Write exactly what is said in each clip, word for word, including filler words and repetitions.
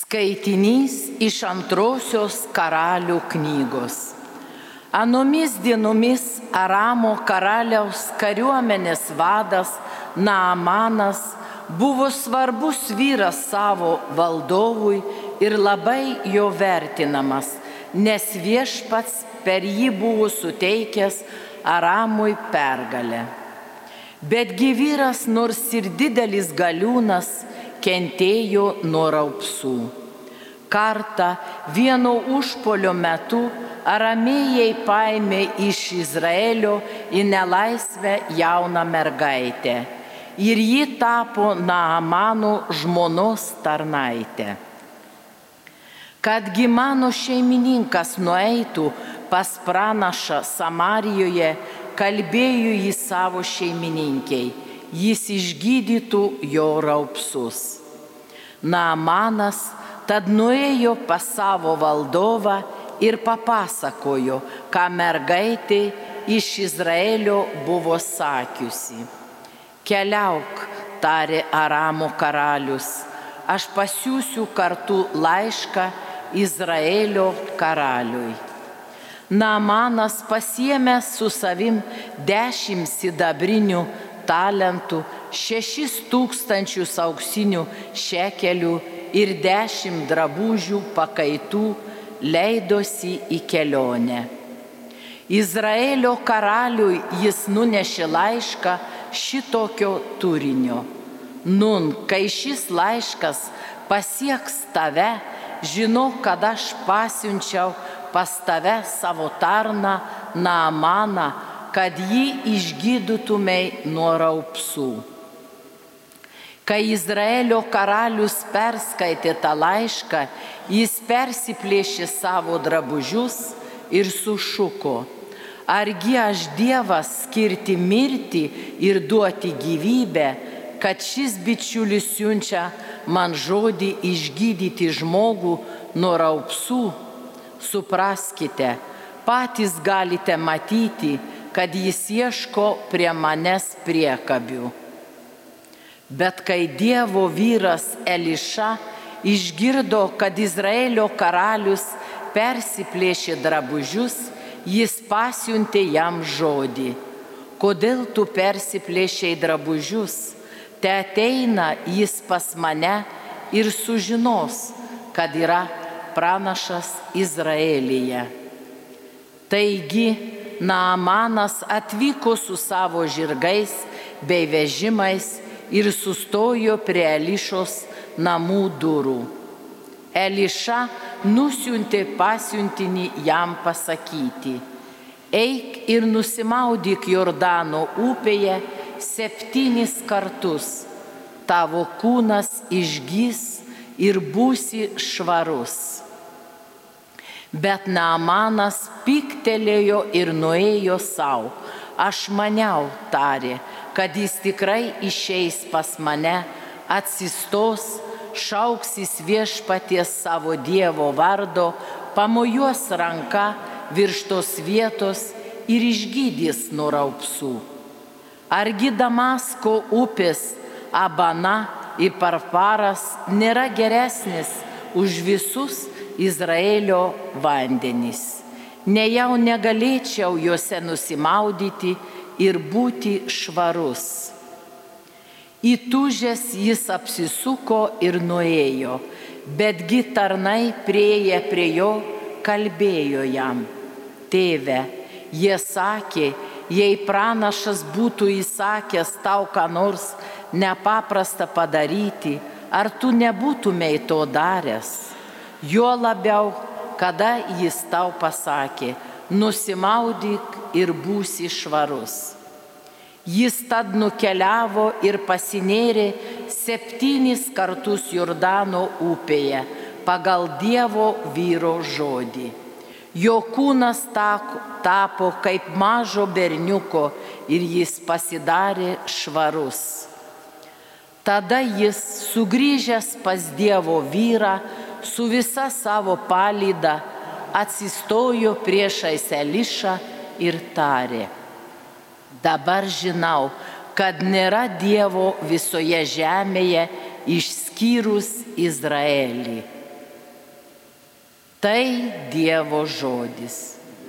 Skaitinys iš antrosios Karalių knygos. Anomis dienomis Aramo karaliaus kariuomenės vadas Naamanas buvo svarbus vyras savo valdovui ir labai jo vertinamas, nes viešpats per jį buvo suteikęs Aramui pergalę. Betgi vyras, nors ir didelis galiūnas, kentėjo nuo raupsų. Kartą vieno užpuolio metu aramėjai paėmė iš Izraelio į nelaisvę jauną mergaitę ir ji tapo Naamano žmonos tarnaitė. Kadgi mano šeimininkas nueitų pas pranašą Samarijoje, kalbėjo jį savo šeimininkei, jis išgydytų jo raupsus. Naamanas tad nuėjo pas savo valdovą ir papasakojo, ką mergaitė iš Izraelio buvo sakiusi. Keliauk, tarė Aramo karalius, aš pasiųsiu kartu laišką Izraelio karaliui. Naamanas pasiėmė su savim dešimt sidabrinių talentų, šešis tūkstančius auksinių šekelių ir dešimt drabužių pakaitų leidosi į kelionę. Izraelio karaliui jis nunešė laišką šitokio turinio. Nun, kai šis laiškas pasieks tave, žinok, kad aš pasiunčiau pas tave savo tarną Naamaną, kad jį išgydytumei nuo raupsų. Kai Izraelio karalius perskaitė tą laišką, jis persiplėšė savo drabužius ir sušuko: argi aš Dievas skirti mirtį ir duoti gyvybę, kad šis bičiulis siunčia man žodį išgydyti žmogų nuo raupsų? Supraskite, patys galite matyti, kad jis ieško prie manęs priekabių. Bet kai Dievo vyras Eliša išgirdo, kad Izraelio karalius persiplėšė drabužius, jis pasiuntė jam žodį: kodėl tu persiplėšei drabužius? Te ateina jis pas mane ir sužinos, kad yra pranašas Izraelyje. Taigi Naamanas atvyko su savo žirgais bei vežimais ir sustojo prie Elišos namų durų. Eliša nusiuntė pasiuntinį jam pasakyti: eik ir nusimaudyk Jordano upėje septynis kartus, tavo kūnas išgys ir būsi švarus. Bet Naamanas pyktelėjo ir nuėjo savo. Aš maniau, tarė, kad jis tikrai išeis pas mane, atsistos, šauksis viešpaties savo Dievo vardo, pamojuos ranka virš tos vietos ir išgydys nuo raupsų. Argi Damasko upės Abana ir Parparas nėra geresnis už visus Izraelio vandenys? Nejau negalėčiau juose nusimaudyti ir būti švarus. Įtūžęs jis apsisuko ir nuėjo, betgi tarnai priėję prie jo kalbėjo jam: tėve, jie sakė, jei pranašas būtų įsakęs tau ką nors nepaprasta padaryti, ar tu nebūtumei to daręs? Jo labiau, kada jis tau pasakė: nusimaudyk ir būsi švarus. Jis tad nukeliavo ir pasinėrė septynis kartus Jordano upėje pagal Dievo vyro žodį. Jo kūnas tapo kaip mažo berniuko ir jis pasidarė švarus. Tada jis, sugrįžęs pas Dievo vyrą, su visa savo palyda atsistojo priešais Elišą ir tarė: dabar žinau, kad nėra Dievo visoje žemėje išskyrus Izraelį. Tai Dievo žodis.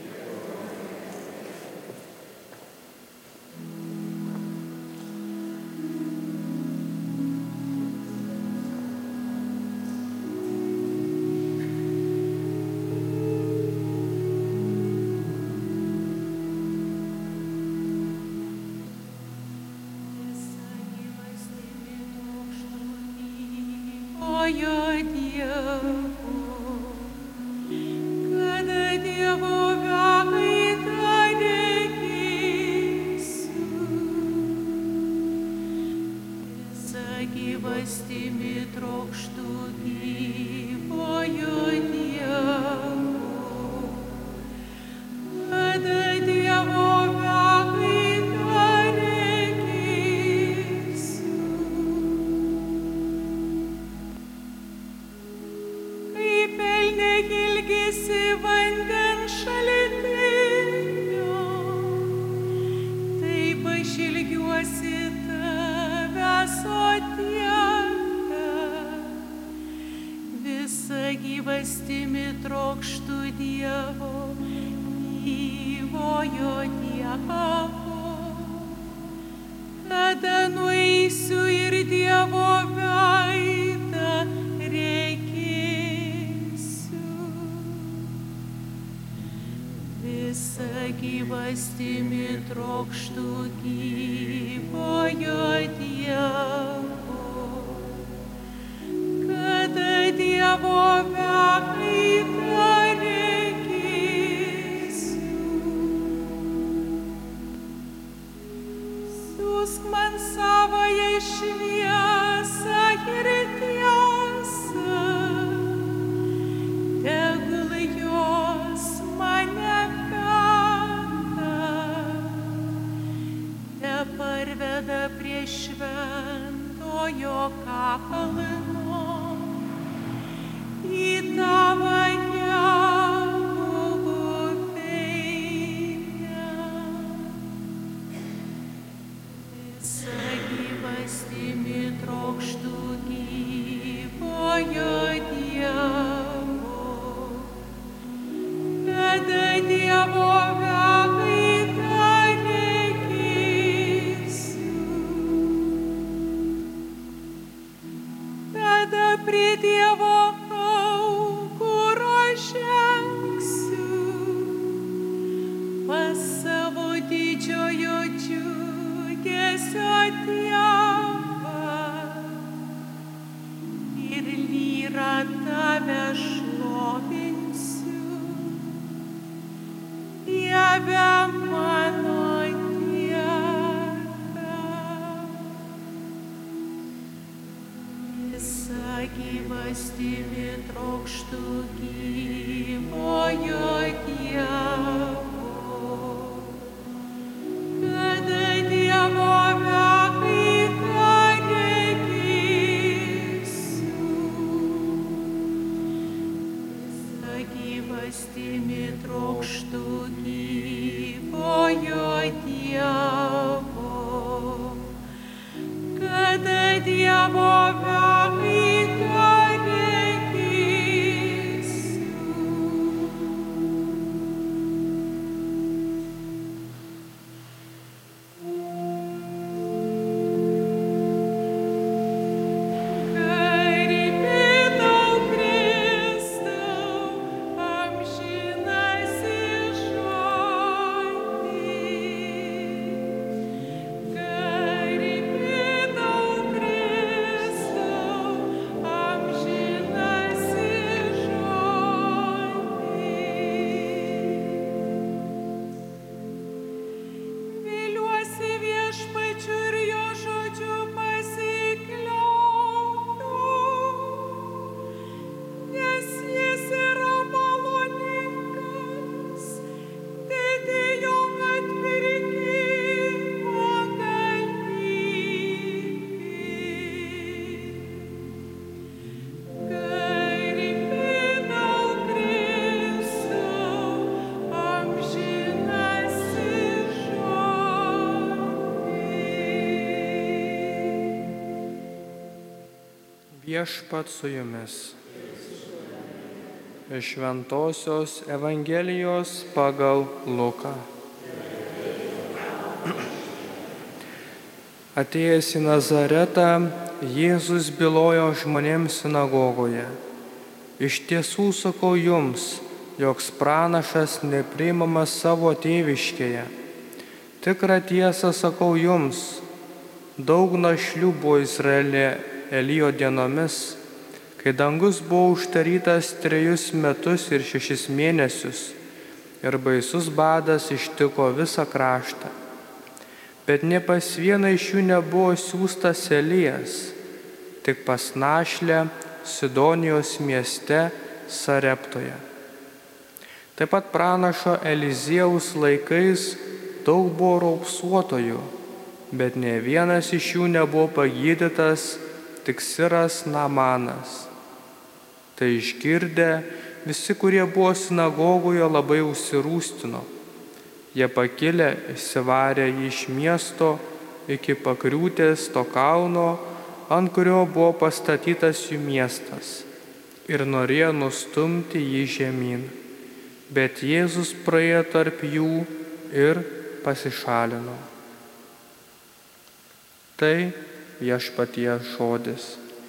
Gyvastimi trokštu gyvojo Dievo, kada Dievo veidą regėsiu. Kaip elnė ilgisi vandens šaltinio, taip aš ilgiuosi tavęs, o gyvastimi trokštu Dievo, gyvojo Dievo, tada nueisiu ir Dievo veidą regėsiu. Visa gyvastimi trokštu gyvojo Dievo, Dievo veidą regėsiu. Siųsk man savąją šviesą ir tiesą, tegul jos mane veda, teparveda prie šventojo kapelino, į tavąją buveinę. Visa gyvastimi trokštu gyvojo Dievo, kada Dievo veidą regėsiu. Tada prie Dievo pas savo didžiojo džiugesio Dievą ir lyra tave šlovinsiu. Dieve mano Dieve, visa gyvastimi trokštu gyvojo Dievo, gyvastimi trokštu gyvojo Dievo, kada Dievo veidą regėsiu. Viešpat su jumis. Iš Šventosios Evangelijos pagal Luką. Atėjęs į Nazaretą, Jėzus bylojo žmonėms sinagogoje: iš tiesų sakau jums, joks pranašas nepriimamas savo tėviškėje. Tikrą tiesą sakau jums, daug našlių buvo Izraelyje Elijo dienomis, kai dangus buvo uždarytas trejus metus ir šešis mėnesius ir baisus badas ištiko visą kraštą. Bet ne pas vieną iš jų nebuvo siųstas Elijas, tik pas našlę Sidonijos mieste Sareptoje. Taip pat pranašo Eliziejaus laikais daug buvo raupsuotojų, bet ne vienas iš jų nebuvo pagydytas, tik siras Namanas. Tai išgirdę, visi, kurie buvo sinagogoje, labai užsirūstino. Jie pakilę išsivarė jį iš miesto iki pakriūtės to kalno, ant kurio buvo pastatytas jų miestas, ir norėjo nustumti jį žemyn. Bet Jėzus praėjo tarp jų ir pasišalino. Tai Viešpaties žodis.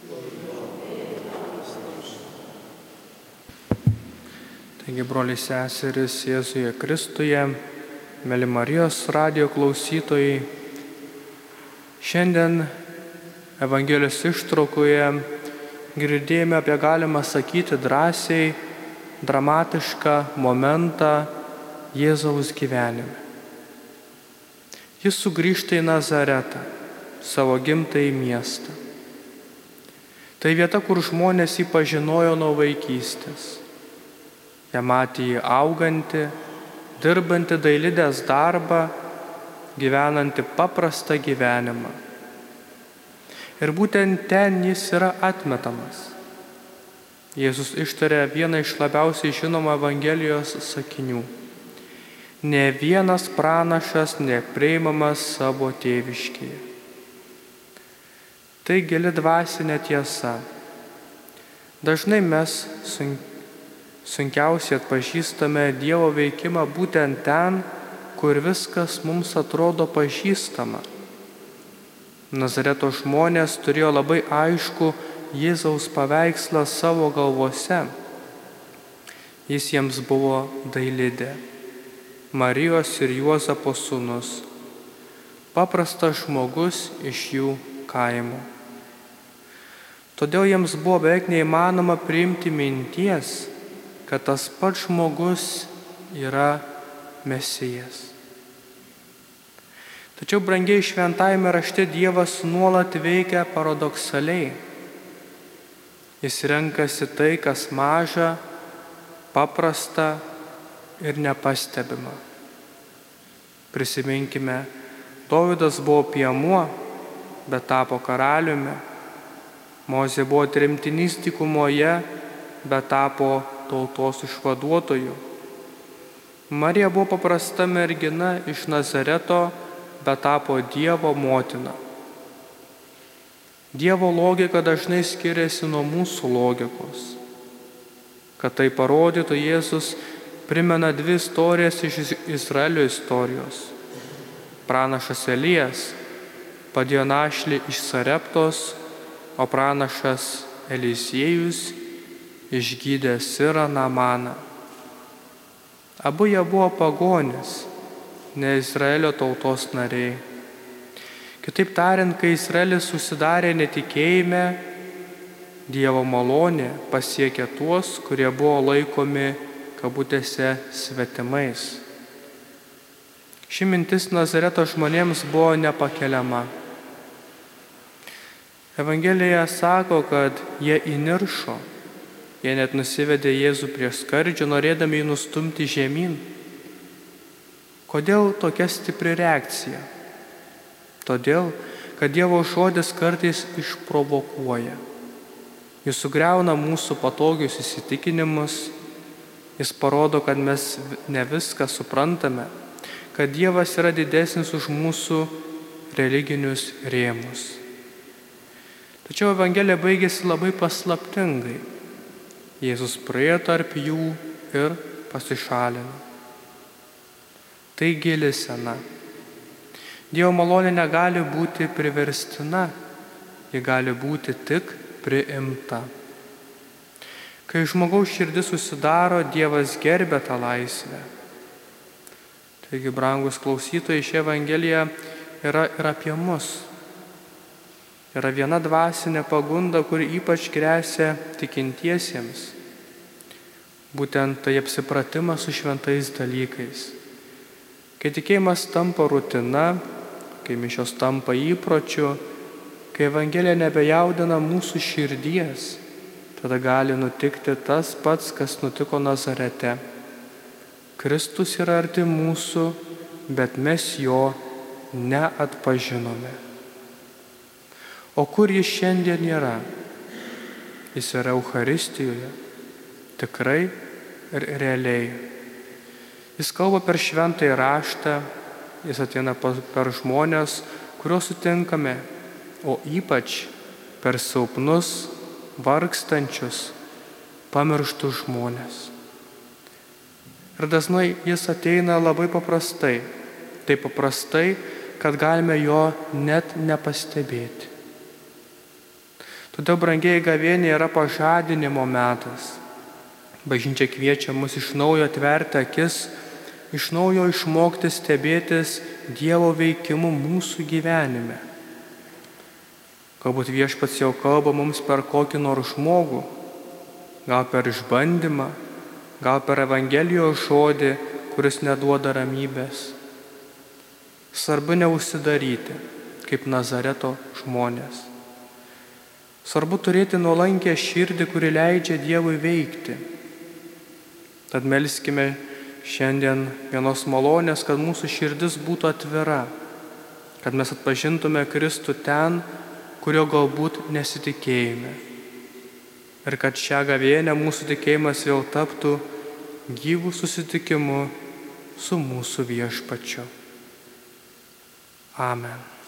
Taigi, broliai seserys Jėzuje Kristuje, mėly Marijos radijo klausytojai, šiandien Evangelijos ištraukoje girdėjome apie, galima sakyti drąsiai, dramatišką momentą Jėzaus gyvenime. Jis sugrįžta į Nazaretą, savo gimtąjį miestą. Tai vieta, kur žmonės jį pažinojo nuo vaikystės. Jie matė jį augantį, dirbantį dailidės darbą, gyvenantį paprastą gyvenimą. Ir būtent ten jis yra atmetamas. Jėzus ištarė vieną iš labiausiai žinomų Evangelijos sakinių: ne vienas pranašas nepriimamas savo tėviškėje. Tai gili dvasinė tiesa. Dažnai mes sunkiausiai atpažįstame Dievo veikimą būtent ten, kur viskas mums atrodo pažįstama. Nazareto žmonės turėjo labai aišku Jėzaus paveikslą savo galvose. Jis jiems buvo dailidė, Marijos ir Juozapo sūnus, paprastas žmogus iš jų kaimo. Todėl jiems buvo beveik neįmanoma priimti minties, kad tas pats žmogus yra Mesijas. Tačiau, brangiai, šventajame rašte Dievas nuolat veikia paradoksaliai. Jis renkasi tai, kas maža, paprasta ir nepastebima. Prisiminkime, Dovydas buvo piemuo, bet tapo karaliumi. Mozė buvo tremtinys dykumoje, bet tapo tautos išvaduotoju. Marija buvo paprasta mergina iš Nazareto, bet tapo Dievo motina. Dievo logika dažnai skiriasi nuo mūsų logikos. Kad tai parodytų, Jėzus primena dvi istorijas iš Izraelio istorijos. Pranašas Elijas padėjo našlį iš Sareptos, o pranašas Eliziejus išgydė sirą Namaną. Abu jie buvo pagonys, ne Izraelio tautos nariai. Kitaip tariant, kai Izraelis susidarė netikėjime, Dievo malonė pasiekė tuos, kurie buvo laikomi kabutėse svetimais. Ši mintis Nazareto žmonėms buvo nepakeliama. Evangelija sako, kad jie įniršo, jie net nusivedė Jėzų prie skardžio, norėdami jį nustumti žemyn. Kodėl tokia stipri reakcija? Todėl, kad Dievo žodis kartais išprovokuoja. Jis sugriauna mūsų patogius įsitikinimus, jis parodo, kad mes ne viską suprantame, kad Dievas yra didesnis už mūsų religinius rėmus. Tačiau Evangelija baigėsi labai paslaptingai. Jėzus praėjo tarp jų ir pasišalino. Tai gili sena. Dievo malonė negali būti priverstina, ji gali būti tik priimta. Kai žmogaus širdis susidaro, Dievas gerbia tą laisvę. Taigi, brangus klausytojai, ši Evangelija yra ir apie mus. Yra viena dvasinė pagunda, kuri ypač gresia tikintiesiems. Būtent tai apsipratimas su šventais dalykais. Kai tikėjimas tampa rutina, kai mišios tampa įpročiu, kai Evangelija nebejaudina mūsų širdies, tada gali nutikti tas pats, kas nutiko Nazarete. Kristus yra arti mūsų, bet mes jo neatpažinome. O kur jis šiandien yra? Jis yra Eucharistijoje, tikrai ir realiai. Jis kalba per šventąjį raštą, jis ateina per žmonės, kuriuos sutinkame, o ypač per silpnus, vargstančius, pamirštus žmonės. Ir dažnai jis ateina labai paprastai, taip paprastai, kad galime jo net nepastebėti. Todėl, brangieji, gavėnė yra pažadinimo metas. Bažnyčia kviečia mus iš naujo atverti akis, iš naujo išmokti stebėtis Dievo veikimu mūsų gyvenime. Galbūt Viešpats jau kalba mums per kokį nors žmogų, gal per išbandymą, gal per Evangelijos žodį, kuris neduoda ramybės. Svarbu neužsidaryti, kaip Nazareto žmonės. Svarbu turėti nuolankę širdį, kuri leidžia Dievui veikti. Tad melskime šiandien vienos malonės, kad mūsų širdis būtų atvira, kad mes atpažintume Kristų ten, kurio galbūt nesitikėjome. Ir kad šią gavėnę mūsų tikėjimas vėl taptų gyvų susitikimu su mūsų Viešpačiu. Amen.